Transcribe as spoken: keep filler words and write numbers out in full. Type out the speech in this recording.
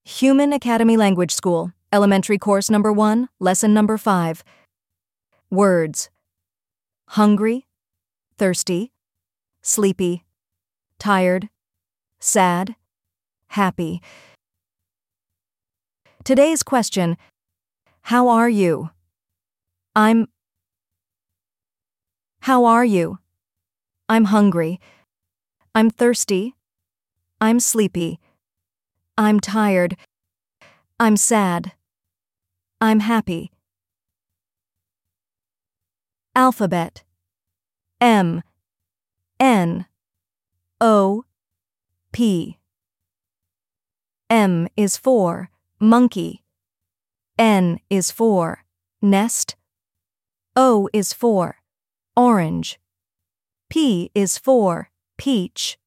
Human Academy Language School, Elementary Course Number one, Lesson Number five. Words: hungry, thirsty, sleepy, tired, sad, happy. Today's question: how are you? I'm How are you? I'm hungry. I'm thirsty. I'm sleepy. I'm tired. I'm sad. I'm happy. Alphabet: M, N, O, P. M is for monkey. N is for nest. O is for orange. P is for peach.